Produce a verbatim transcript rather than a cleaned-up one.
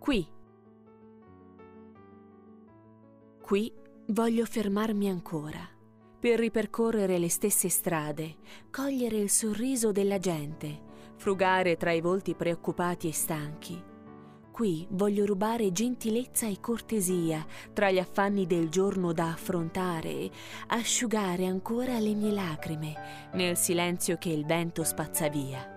Qui. Qui voglio fermarmi ancora, per ripercorrere le stesse strade, cogliere il sorriso della gente, frugare tra i volti preoccupati e stanchi. Qui voglio rubare gentilezza e cortesia tra gli affanni del giorno da affrontare e asciugare ancora le mie lacrime nel silenzio che il vento spazza via.